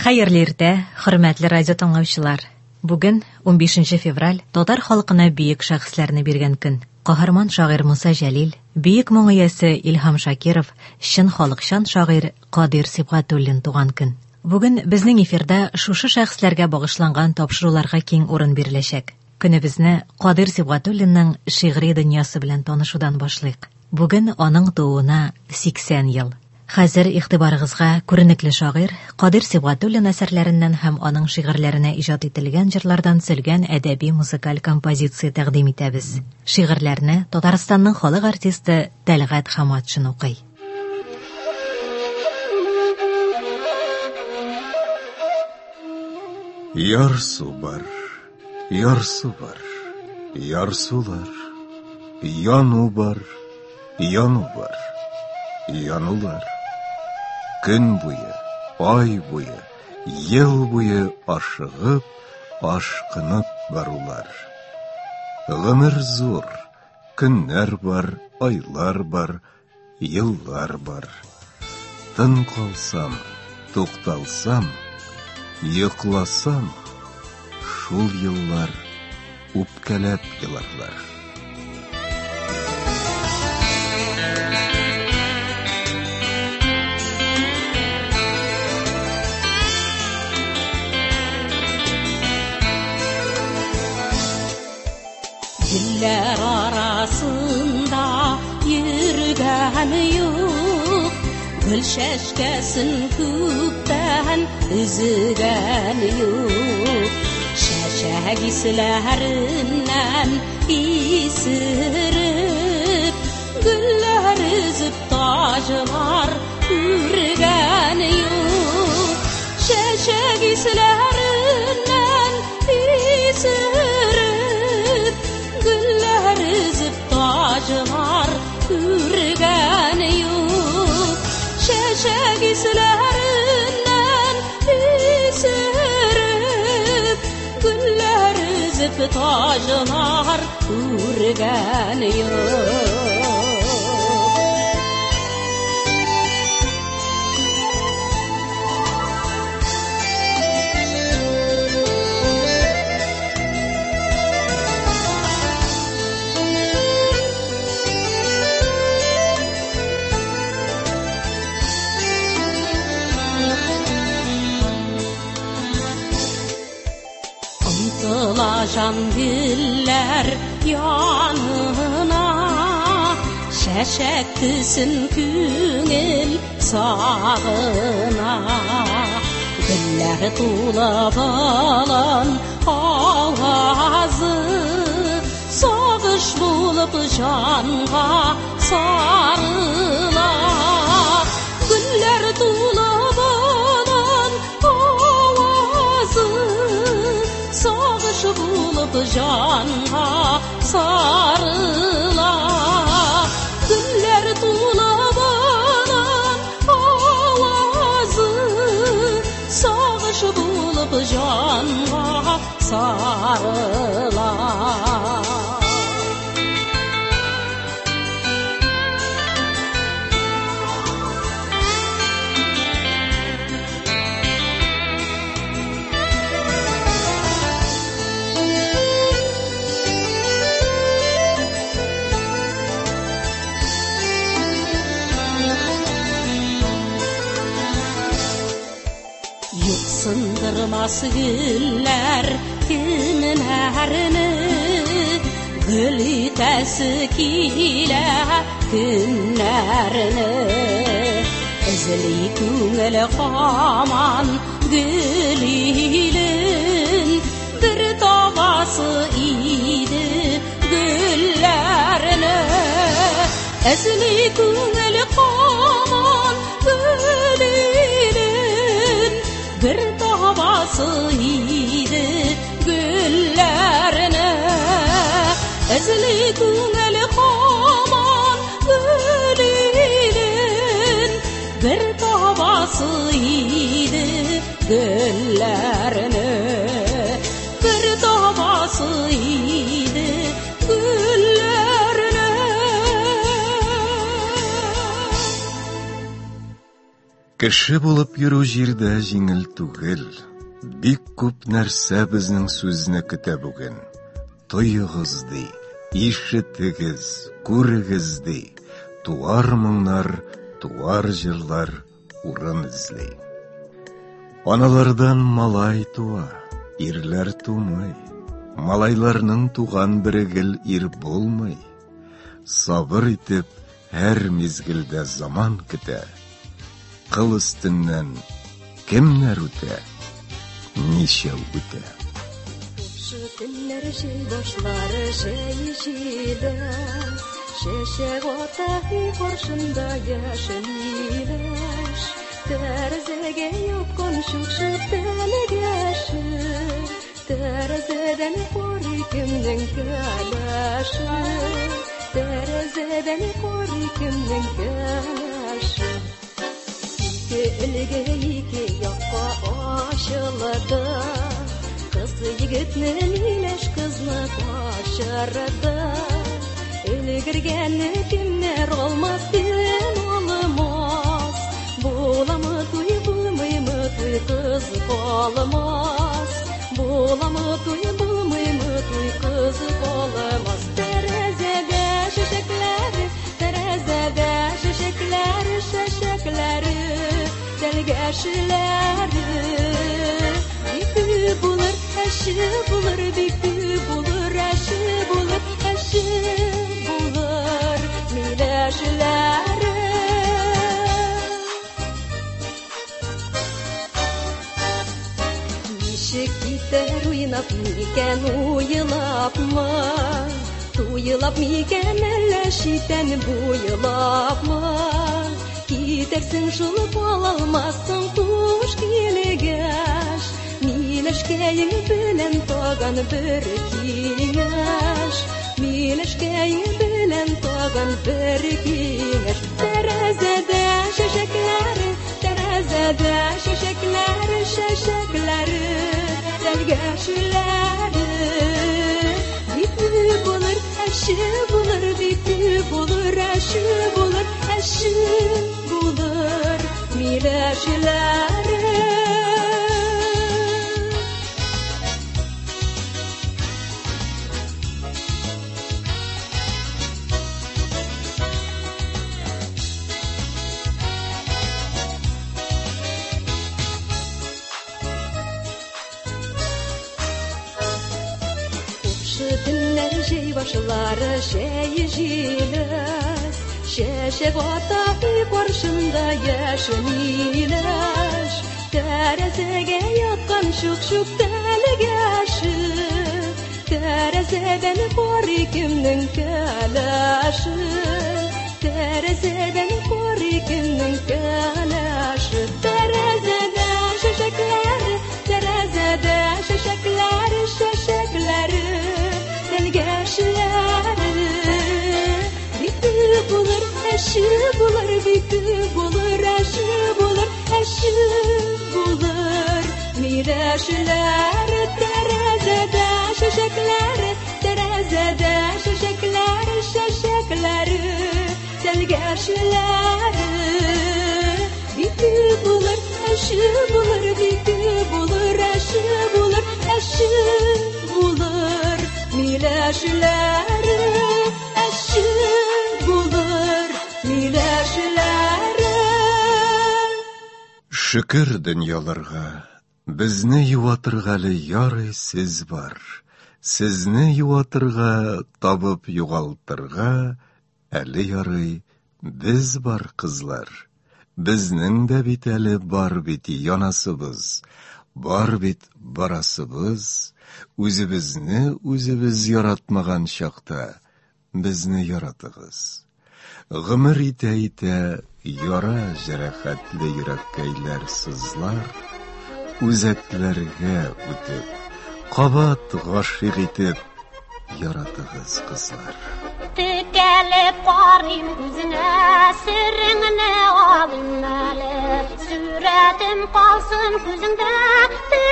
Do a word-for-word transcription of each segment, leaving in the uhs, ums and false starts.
Хәерле иртә, хөрмәтле радио тыңлаучылар. Бүген он бишенче февраль татар халкына бөек шәхесләрне биргән көн. Каһарман шагыйрь Муса Җәлил, бөек моң иясе Илһам Шакиров, чын халыкчан шагыйрь Кадир Сибгатуллин туган көн. Бүген безнең эфирда шушы шәхесләргә багышланган тапшыруларга киң урын биреләчәк. Көнебезне Кадир Сибгатуллинның шигъри дөньясы белән танышудан башлыйк. Бүген аның тууына сиксән ел. Хәзер игътибарыгызга күренекле шагыйрь Кадир Сибгатуллин әсәрләреннән һәм аның шигырьләренә иҗат ителгән җырлардан сөлгән әдәби музыкаль композиция тәкъдим итәбез. Шигырьләрне Татарстанның халык артисты Тәлгать Хаматшин укый. Ярсу бар, ярсу бар, ярсулар, яну бар, яну бар, янулар. Көн буе, ай буе, ел буе ашыгып, ашкынып барулар. Гомер зур, көннәр бар, айлар бар, еллар бар. Тын калсам, тукталсам, йокласам, шул еллар үпкәләп еларлар. Güllər arasında yürügən yox, gül şəşkəsin küpdən üzügən yox. Şəşək islərindən isirib, güllər üzüb taclar ürgən yox. Şəşək islərindən isirib, güller üzüp taclar ürgen yok. Şeşek islerinden isirip, güller üzüp taclar ürgen yok. Can güller yanına, şəşək tüsün küngül sağına. Güller tulab alan avazı, soğuş bulup canğa sarıla. Güller tulab alan avazı, soğuş bulup canğa sarıla. Güller tulab alan avazı, soğuş bulup canğa sarıla. Sındırmaz güller günlerini, gül itəsi kile günlerini. Ezeli küngel kaman gülilin, bir tavası idi güllerini. Ezeli küngel kaman gülilin, bir tavası idi güllerine. Ezeli küngel kaman gülilin, bir tavası idi güllerine. Bir tavası idi güllerine. Кеше булып йөрү җирдә җиңел түгел. Бик күп нәрсә безнең сүзне көтә бүген. Тоегыз ди, ишетегез, күрегез ди. Туар моңнар, туар җырлар урын эзли. Аналардан малай туа, ирләр тумый. Малайларның туган берегел ир булмый. Сабыр итеп, һәр мизгелдә заман көтә. Кыл өстеннән кемнәр үтә, ничәү үтә. Günler şey başları şey şeyde Şeşe otağı korşunda yaşın iyileş Terzege yok konuşuk şüpheli yaşı Terzeden kori kimden kalaşı Terzeden kori kimden kalaşı İki ilge iki yakka aşıladı Kız yigitnin ileş kızını taşarada Ölgürgeni kimler olmaz din olmaz Bulamı tuy bulmay mı tuy kız olmaz Bulamı tuy bulmay mı tuy kız olmaz Terezede şişekleri Terezede şişekleri Şişekleri Delgeşleri Büyük bulur, eşi bulur, büyük bulur, eşi bulur, eşi bulur, mileşleri. Nişik gider uynap miken uyulap mı? Tuyulap miken elleşiten buyulap mı? Gidersin şulup alalmazsın tuş gilegeş. Mileşkeyi bilen togan bir kiyeş Mileşkeyi bilen togan bir kiyeş Terezede şeşekleri Terezede şeşekleri Şeşekleri Delgeşleri Biti bulur eşi bulur Biti bulur eşi bulur Eşi bulur Mileşleri Dinler şey başları şey jiles Şeşe otağı korşunda yaşın iyileş Terezege yakkan şuk şuk delgeşi Terezeden kori kimnin kalaşı Terezeden kori kimnin kalaşı Terezede şişekleri Terezede şişekleri Şişekleri Delgeşleri Büyük bulur, eşi bulur Büyük bulur, eşi bulur Eşi bulur Mileşleri Terezede şişekleri Terezede şişekleri Şişekleri Delgeşleri Büyük bulur, eşi bulur Büyük bulur, eşi bulur Eşi bulur Mileşleri eşi bulur mileşleri Şükür dünyalarga Bizne yuvatırgalı yarı siz var Sizne yuvatırga Tabıp yugaltırga Әлі ярый biz бар кызлар Безнең дә бит әле бар бит янасыбыз Бар бит барасыбыз Үзебезне үзебез яратмаган чакта Безне яратыгыз Гомер итә-итә яра җәрәхәтле йөрәккәйләр сызлар Үзәкләргә үтеп Кабат гашыйк итеп Яратыгыз кызлар Текәлеп карыйм күзенә Сереңне алыйм әле Сүрәтем калсын күзеңдә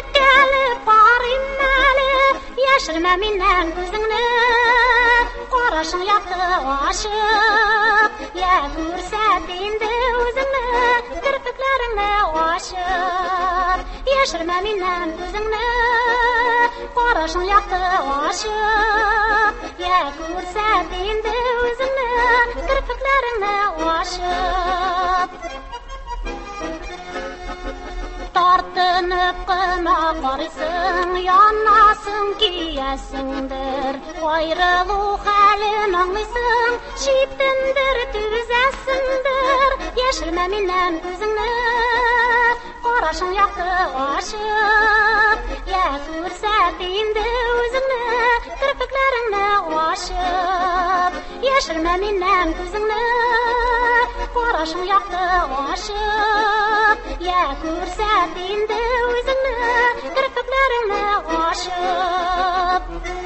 Текәлеп карыйм әле Яшермә миннән күзеңне Кара Карашың яқты ашып, я күрсәт инде үзеңне, кирпекләреңне ашып. Яшермә миннән күзеңне, карашың яқты ашып, я күрсәт инде үзеңне, кирпекләреңне ашып. Тартынып кына карыйсың, янасың киясыңдыр. Аерылу хәлен аңлыйсың, чиптендер түзәсеңдер. Яшермә миннән күзеңне, карашың яқты ашып, я күрсәт инде үзеңне, кирпекләреңне ашып. Яшермә миннән күзеңне, карашың яқты ашып, я күрсәт инде үзеңне, кирпекләреңне ашып.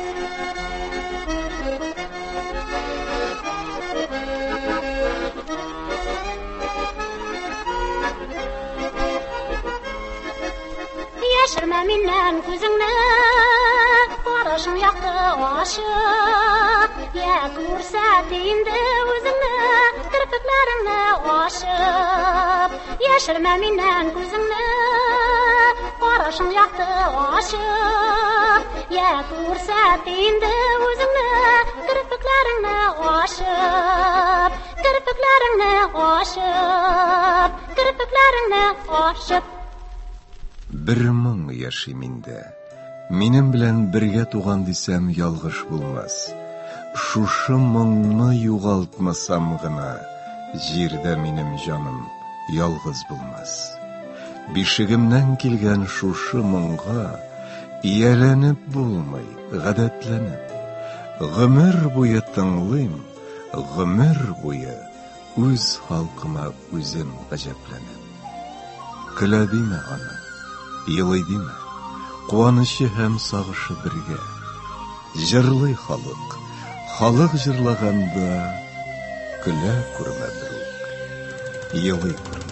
Яшермә миннән күзеңне, карашың яқты ашып, я күрсәт инде үзеңне, кирпекләреңне ашып. Яшермә миннән күзеңне, карашың яқты ашып, я күрсәт инде үзеңне, кирпекләреңне ашып. Кирпекләреңне ашып, кирпекләреңне ашып. Бер моң яши миндә. Минем белән бергә туган дисәм ялгыш булмас. Шушы моңны югалтмасам гына, җирдә минем җаным ялгыз булмас. Бишегемнән килгән шушы моңга ияләнеп булмый, гадәтләнеп. Гомер буе тыңлыйм, гомер буе үз халкыма үзем гаҗәпләнеп. Көлә диме аны, елый диме, куанышы һәм сагышы бергә. Җырлый халык, халык җырлаганда көлә күрмә берүк, елый күрмә.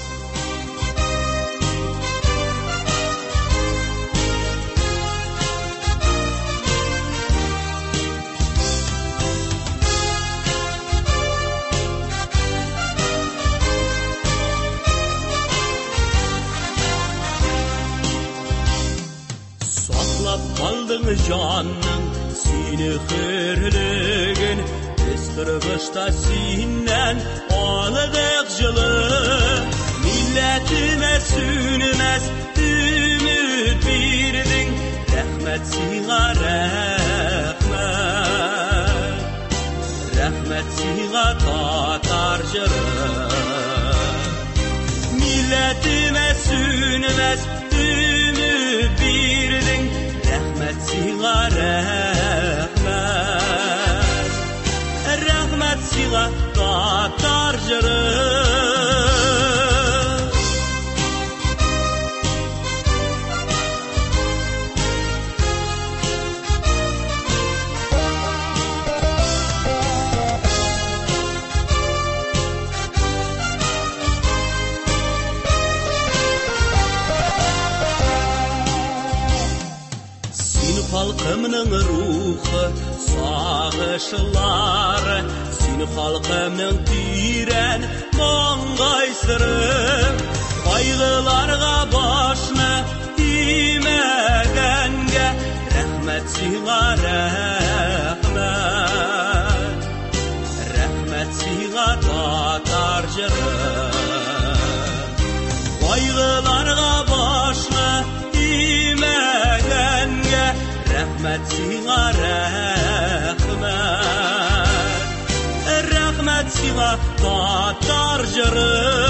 Kaldın canın seni hürlüğün, ıstırgışta sinden ağladık жылы. Milletime sünmez ümit birdin, rahmet siga rahmet. Rahmet siga tatar jırı. Milletime sünmez ümit birdin, rahmet siga rahmet. Rahmet siga tatar jırı. Halkımның ruhu sağışları, seni halkımның tiren mаңғайсыры. Kaygılarga başını imegenge, rahmet siga rahmet. Rahmet siga tatar jırı. Kaygılarga başını imegenge, rahmet siga rahmet. Rahmet siga tatar jırı.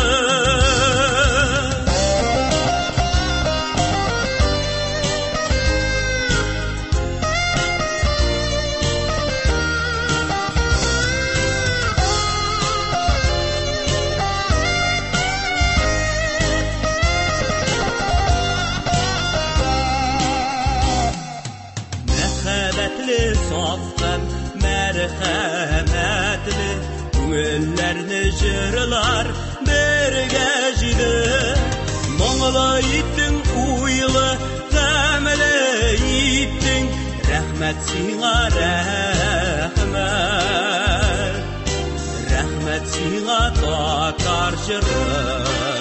Safkan merhametli, güllerini jırlar berge jidi. Moңlı ittin uylı, tämli ittin, rahmet siga rahmet. сиңа татар жыры.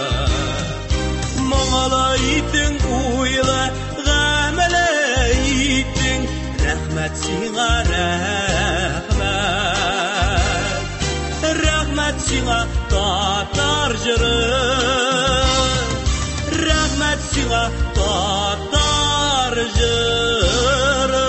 Моңлы итең уйлы, гамәле итең, рәхмәт сиңа рәхмәт. Рәхмәт сиңа татар жыры. Рәхмәт сиңа татар жыры.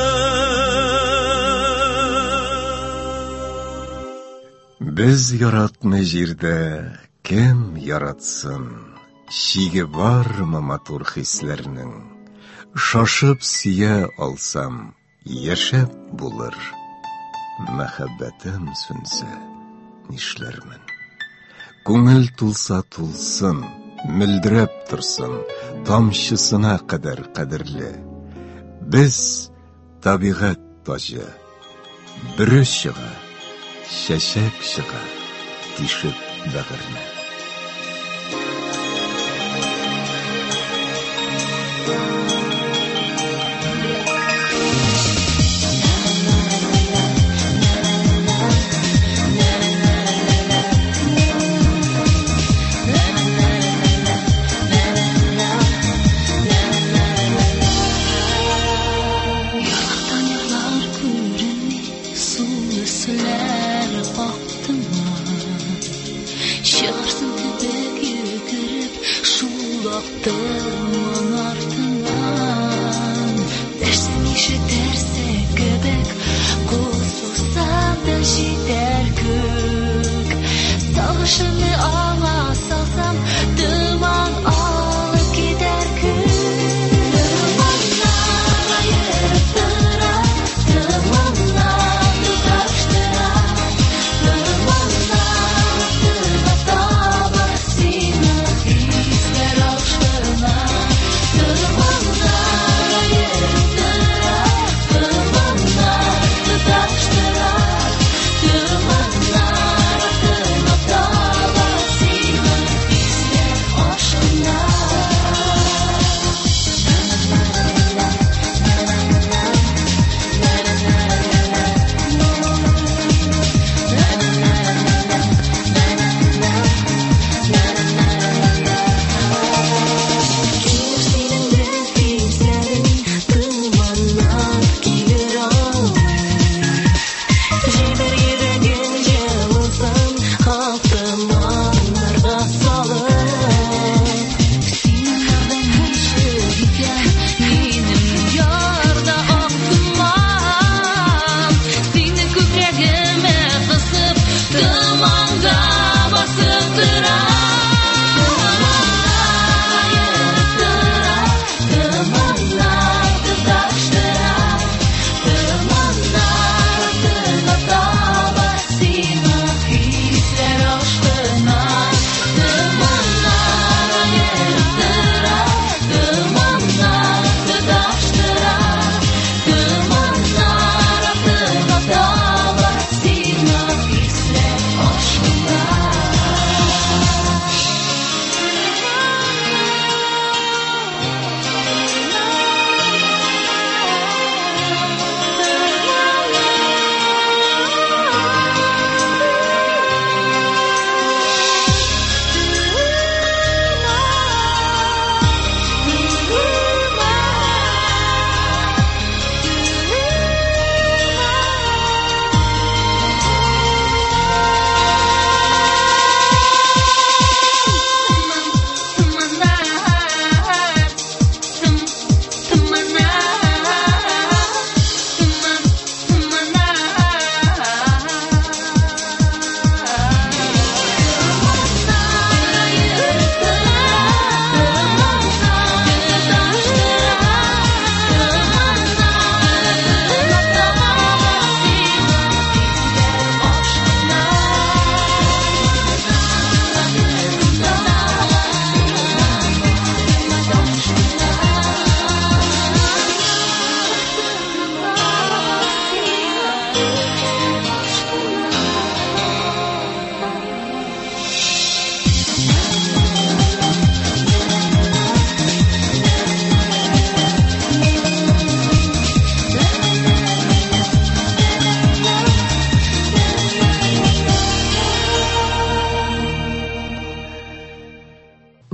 Біз яратмы жерде кем яратсын? Шиге бармы матур хисләрнең? Шашып сия алсам, яшәп булыр. Мәхәббәтем сүнсә, нишләрмен? Күңел тулса тулсын, мөлдерәп торсын, тамчысына кадәр кадерле. Без табигать тажы, бүре чыга, чәчәк чыга, тишеп бәгырне. Sure.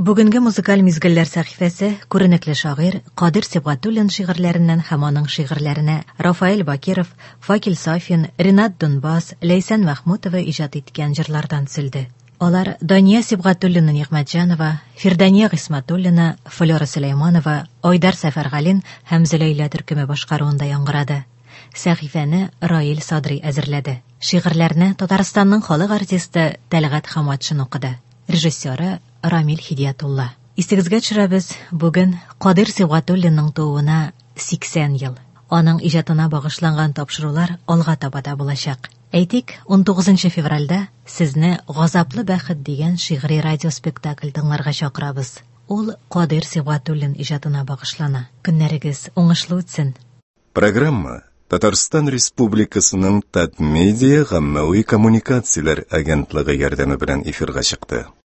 Бүгенге музыкаль мизгелләр сәхифәсе күренекле шагыйрь Кадир Сибгатуллин шигырьләреннән һәм аның шигырьләренә Рафаэль Бакиров, Факил Сафин, Ринат Дунбас, Ләйсән Мәхмүтова иҗат иткән җырлардан сөлде. Алар Дания Сибгатуллина Нигъмәтҗанова, Фирдания Гысматуллина, Флора Сөләйманова, Айдар Сәфәргалин һәм Зөләйлә төркеме башкаруында яңгырады. Сәхифәне Раил Садри әзерләде. Шигырьләрне Татарстанның халык артисты Тәлгать Хаматшин укыды. Режиссеры Рамил Хидиятулла. Истегезгә төшерәбез, бүген Кадир Сибгатуллинның тууына сиксән ел. Аның иҗатына багышланган тапшырулар алга таба да булачак. Әйтик, он тугызынчы февральдә сезне Газаплы бәхет дигән шигъри радиоспектакль тыңларга чакырабыз. Ул Кадир Сибгатуллин иҗатына багышлана. Көннәрегез уңышлы үтсен. Программа Татарстан Республикасының Татмедиа гаммәви коммуникацияләр агентлыгы ярдәме белән эфирга чыкты.